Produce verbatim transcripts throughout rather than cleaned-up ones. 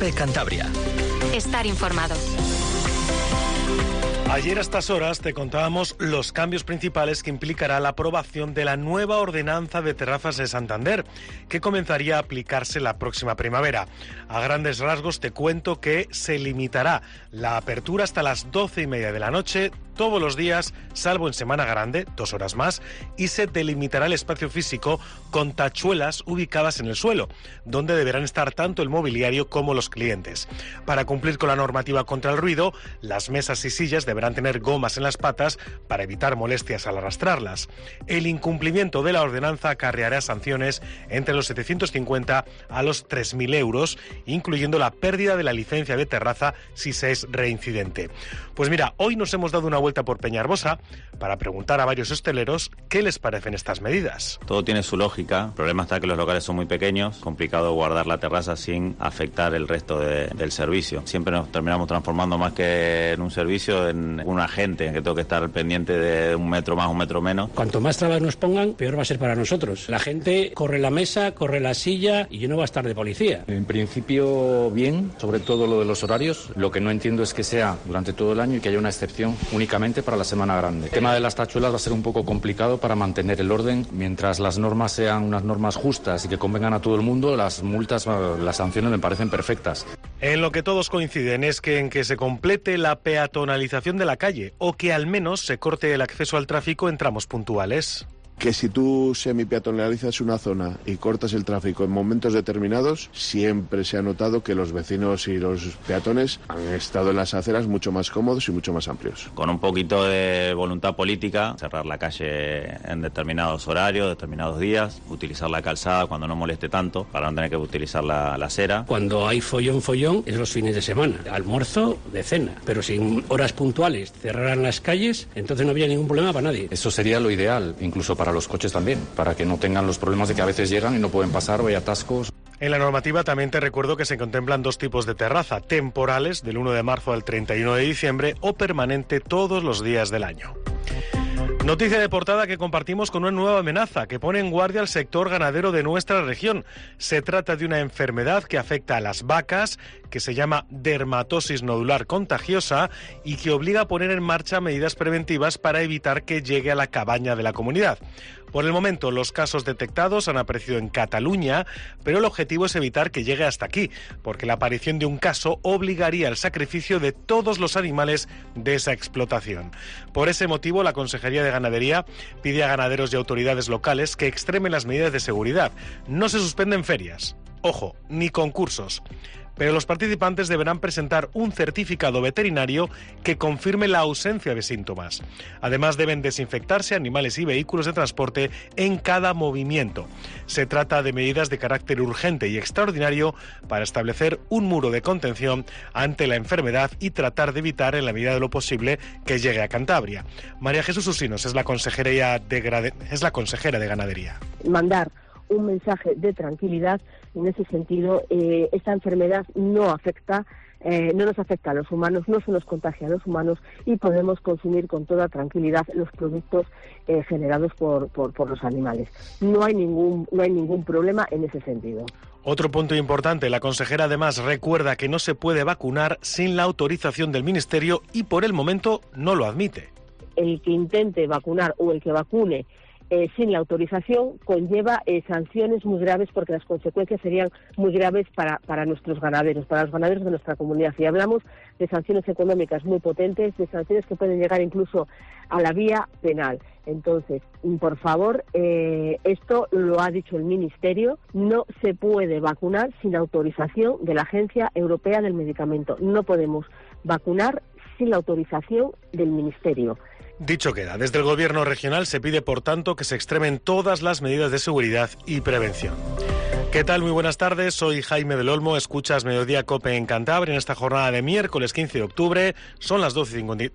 COPE Cantabria. Estar informado. Ayer a estas horas te contábamos los cambios principales que implicará la aprobación de la nueva ordenanza de terrazas de Santander, que comenzaría a aplicarse la próxima primavera. A grandes rasgos te cuento que se limitará la apertura hasta las doce y media de la noche, todos los días, salvo en Semana Grande, dos horas más, y se delimitará el espacio físico con tachuelas ubicadas en el suelo, donde deberán estar tanto el mobiliario como los clientes. Para cumplir con la normativa contra el ruido, las mesas y sillas deberán tener gomas en las patas para evitar molestias al arrastrarlas. El incumplimiento de la ordenanza acarreará sanciones entre los setecientos cincuenta a los tres mil euros, incluyendo la pérdida de la licencia de terraza si se es reincidente. Pues mira, hoy nos hemos dado una vuelta por Peñarbosa para preguntar a varios hosteleros qué les parecen estas medidas. Todo tiene su lógica. El problema está que los locales son muy pequeños, complicado guardar la terraza sin afectar el resto de, del servicio. Siempre nos terminamos transformando más que en un servicio en un agente que tengo que estar pendiente de un metro más, un metro menos. Cuanto más trabas nos pongan, peor va a ser para nosotros. La gente corre la mesa, corre la silla y yo no va a estar de policía. En principio bien, sobre todo lo de los horarios. Lo que no entiendo es que sea durante todo el año y que haya una excepción únicamente para la Semana Grande. El tema de las tachuelas va a ser un poco complicado para mantener el orden. Mientras las normas sean unas normas justas y que convengan a todo el mundo, las multas, las sanciones me parecen perfectas. En lo que todos coinciden es que en que se complete la peatonalización de la calle o que al menos se corte el acceso al tráfico en tramos puntuales. Que si tú semipeatonalizas una zona y cortas el tráfico en momentos determinados, siempre se ha notado que los vecinos y los peatones han estado en las aceras mucho más cómodos y mucho más amplios. Con un poquito de voluntad política, cerrar la calle en determinados horarios, determinados días, utilizar la calzada cuando no moleste tanto, para no tener que utilizar la, la acera. Cuando hay follón, follón, es los fines de semana, almuerzo, de cena, pero sin horas puntuales cerraran las calles, entonces no había ningún problema para nadie. Eso sería lo ideal, incluso para los coches también, para que no tengan los problemas de que a veces llegan y no pueden pasar o hay atascos. En la normativa también te recuerdo que se contemplan dos tipos de terraza, temporales del uno de marzo al treinta y uno de diciembre o permanente todos los días del año. Noticia de portada que compartimos con una nueva amenaza que pone en guardia al sector ganadero de nuestra región. Se trata de una enfermedad que afecta a las vacas, que se llama dermatosis nodular contagiosa y que obliga a poner en marcha medidas preventivas para evitar que llegue a la cabaña de la comunidad. Por el momento, los casos detectados han aparecido en Cataluña, pero el objetivo es evitar que llegue hasta aquí, porque la aparición de un caso obligaría al sacrificio de todos los animales de esa explotación. Por ese motivo, la Consejería de Ganadería pide a ganaderos y autoridades locales que extremen las medidas de seguridad. No se suspenden ferias, ojo, ni concursos. Pero los participantes deberán presentar un certificado veterinario que confirme la ausencia de síntomas. Además, deben desinfectarse animales y vehículos de transporte en cada movimiento. Se trata de medidas de carácter urgente y extraordinario para establecer un muro de contención ante la enfermedad y tratar de evitar, en la medida de lo posible, que llegue a Cantabria. María Jesús Usinos es la consejera de, es la consejera de Ganadería. Mandar un mensaje de tranquilidad. En ese sentido, eh, esta enfermedad no afecta, eh, no nos afecta a los humanos, no se nos contagia a los humanos y podemos consumir con toda tranquilidad los productos eh, generados por, por, por los animales. No hay ningún, no hay ningún problema en ese sentido. Otro punto importante, la consejera además recuerda que no se puede vacunar sin la autorización del Ministerio y por el momento no lo admite. El que intente vacunar o el que vacune Eh, sin la autorización conlleva eh, sanciones muy graves porque las consecuencias serían muy graves para, para nuestros ganaderos, para los ganaderos de nuestra comunidad. Y hablamos de sanciones económicas muy potentes, de sanciones que pueden llegar incluso a la vía penal. Entonces, por favor, eh, esto lo ha dicho el Ministerio, no se puede vacunar sin autorización de la Agencia Europea del Medicamento. No podemos vacunar sin la autorización del Ministerio. Dicho queda, desde el Gobierno regional se pide, por tanto, que se extremen todas las medidas de seguridad y prevención. ¿Qué tal? Muy buenas tardes, soy Jaime del Olmo, escuchas Mediodía COPE en Cantabria en esta jornada de miércoles quince de octubre, son las dos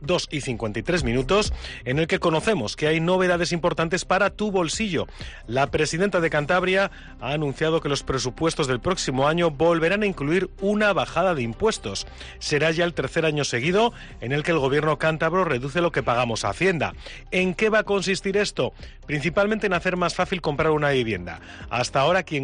y cincuenta y tres minutos, en el que conocemos que hay novedades importantes para tu bolsillo. La presidenta de Cantabria ha anunciado que los presupuestos del próximo año volverán a incluir una bajada de impuestos. Será ya el tercer año seguido en el que el gobierno cántabro reduce lo que pagamos a Hacienda. ¿En qué va a consistir esto? Principalmente en hacer más fácil comprar una vivienda. Hasta ahora quien compraba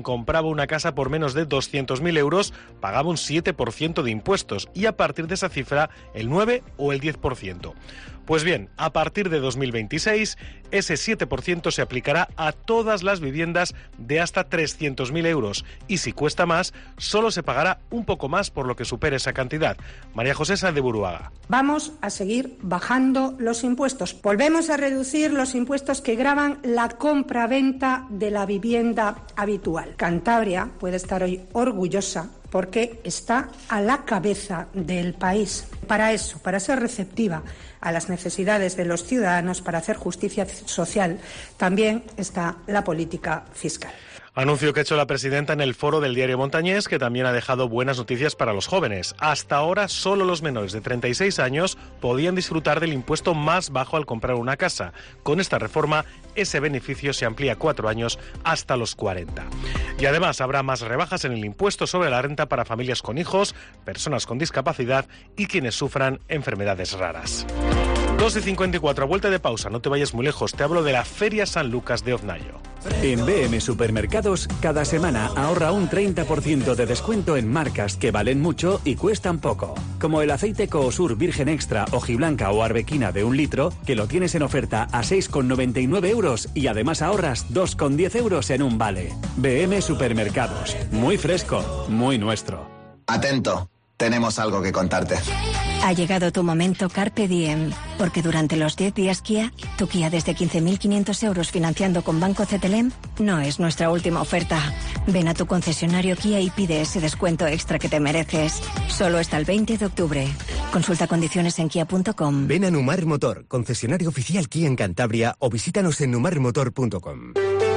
compraba una casa por menos de doscientos mil euros, pagaba un siete por ciento de impuestos y a partir de esa cifra el nueve o el diez por ciento. Pues bien, a partir de dos mil veintiséis, ese siete por ciento se aplicará a todas las viviendas de hasta trescientos mil euros y si cuesta más, solo se pagará un poco más por lo que supere esa cantidad. María José Sáenz de Buruaga. Vamos a seguir bajando los impuestos. Volvemos a reducir los impuestos que gravan la compra-venta de la vivienda habitual. Cantabria puede estar hoy orgullosa porque está a la cabeza del país. Para eso, para ser receptiva a las necesidades de los ciudadanos, para hacer justicia social, también está la política fiscal. Anuncio que ha hecho la presidenta en el foro del diario Montañés, que también ha dejado buenas noticias para los jóvenes. Hasta ahora, solo los menores de treinta y seis años podían disfrutar del impuesto más bajo al comprar una casa. Con esta reforma, ese beneficio se amplía cuatro años hasta los cuarenta. Y además habrá más rebajas en el impuesto sobre la renta para familias con hijos, personas con discapacidad y quienes sufran enfermedades raras. dos y cincuenta y cuatro, a vuelta de pausa, no te vayas muy lejos, te hablo de la Feria San Lucas de Oznayo. En B M Supermercados, cada semana ahorra un treinta por ciento de descuento en marcas que valen mucho y cuestan poco. Como el aceite Coosur Virgen Extra, Hojiblanca o Arbequina de un litro, que lo tienes en oferta a seis con noventa y nueve euros y además ahorras dos con diez euros en un vale. B M Supermercados, muy fresco, muy nuestro. Atento, tenemos algo que contarte. Ha llegado tu momento Carpe Diem, porque durante los diez días Kia, tu Kia desde quince mil quinientos euros financiando con Banco C T L E M, no es nuestra última oferta. Ven a tu concesionario Kia y pide ese descuento extra que te mereces. Solo hasta el veinte de octubre. Consulta condiciones en kia punto com. Ven a Numar Motor, concesionario oficial Kia en Cantabria, o visítanos en numar motor punto com.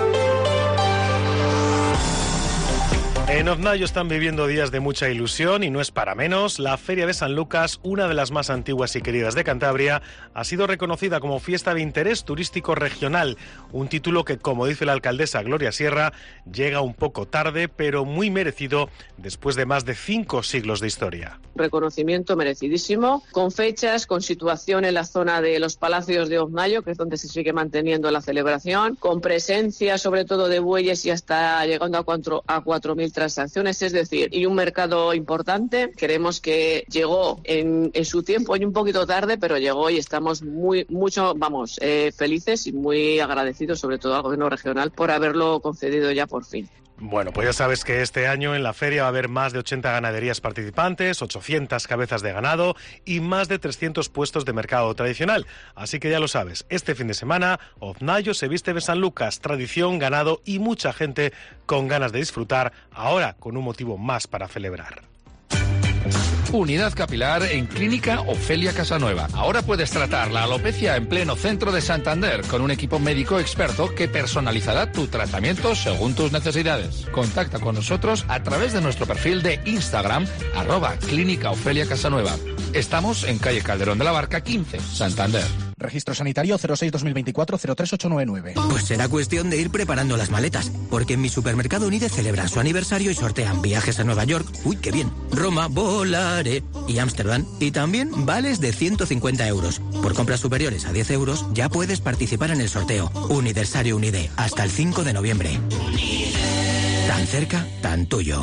En Oznayo están viviendo días de mucha ilusión y no es para menos. La Feria de San Lucas, una de las más antiguas y queridas de Cantabria, ha sido reconocida como fiesta de interés turístico regional. Un título que, como dice la alcaldesa Gloria Sierra, llega un poco tarde, pero muy merecido después de más de cinco siglos de historia. Reconocimiento merecidísimo, con fechas, con situación en la zona de los Palacios de Oznayo, que es donde se sigue manteniendo la celebración, con presencia sobre todo de bueyes y hasta llegando a cuatro a cuatro mil transacciones, es decir, y un mercado importante. Queremos que llegó en, en su tiempo y un poquito tarde, pero llegó y estamos muy, mucho, vamos, eh, felices y muy agradecidos, sobre todo al gobierno regional, por haberlo concedido ya por fin. Bueno, pues ya sabes que este año en la feria va a haber más de ochenta ganaderías participantes, ochocientas cabezas de ganado y más de trescientos puestos de mercado tradicional. Así que ya lo sabes, este fin de semana Oznayo se viste de San Lucas, tradición, ganado y mucha gente con ganas de disfrutar, ahora con un motivo más para celebrar. Unidad capilar en Clínica Ofelia Casanueva. Ahora puedes tratar la alopecia en pleno centro de Santander con un equipo médico experto que personalizará tu tratamiento según tus necesidades. Contacta con nosotros a través de nuestro perfil de Instagram, arroba Clínica Ofelia Casanueva. Estamos en calle Calderón de la Barca quince, Santander. Registro sanitario cero seis dos mil veinticuatro cero tres ocho nueve nueve. Pues será cuestión de ir preparando las maletas, porque en mi supermercado Unide celebran su aniversario y sortean viajes a Nueva York, uy, qué bien, Roma, Volare y Ámsterdam, y también vales de ciento cincuenta euros. Por compras superiores a diez euros ya puedes participar en el sorteo. Universario Unide, hasta el cinco de noviembre. Unide. Tan cerca, tan tuyo.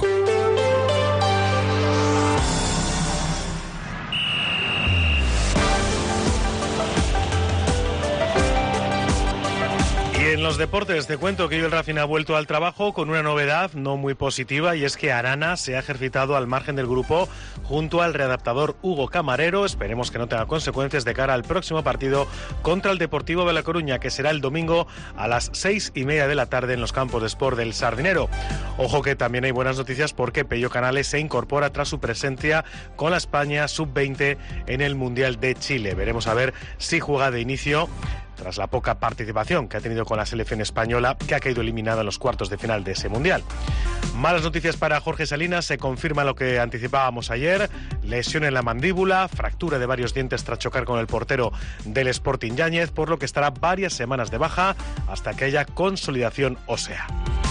En los deportes te cuento que hoy el Racing ha vuelto al trabajo con una novedad no muy positiva, y es que Arana se ha ejercitado al margen del grupo junto al readaptador Hugo Camarero. Esperemos que no tenga consecuencias de cara al próximo partido contra el Deportivo de La Coruña, que será el domingo a las seis y media de la tarde en los campos de Sport del Sardinero. Ojo que también hay buenas noticias, porque Pello Canales se incorpora tras su presencia con la España sub veinte en el Mundial de Chile. Veremos a ver si juega de inicio tras la poca participación que ha tenido con la selección española, que ha caído eliminada en los cuartos de final de ese Mundial. Malas noticias para Jorge Salinas, se confirma lo que anticipábamos ayer: lesión en la mandíbula, fractura de varios dientes tras chocar con el portero del Sporting Yáñez, por lo que estará varias semanas de baja hasta que haya consolidación ósea.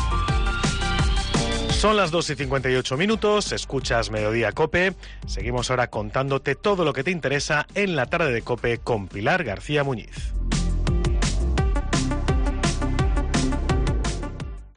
Son las dos y cincuenta y ocho minutos, escuchas Mediodía COPE. Seguimos ahora contándote todo lo que te interesa en la tarde de COPE con Pilar García Muñiz.